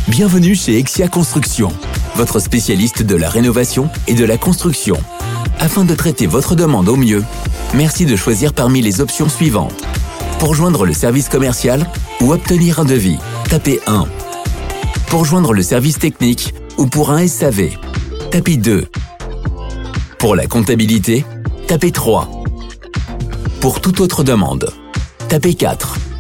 Bienvenue chez Exia Construction, votre spécialiste de la rénovation et de la construction. Afin de traiter votre demande au mieux, merci de choisir parmi les options suivantes. Pour joindre le service commercial ou obtenir un devis, tapez 1. Pour joindre le service technique ou pour un SAV, tapez 2. Pour la comptabilité, tapez 3. Pour toute autre demande, tapez 4.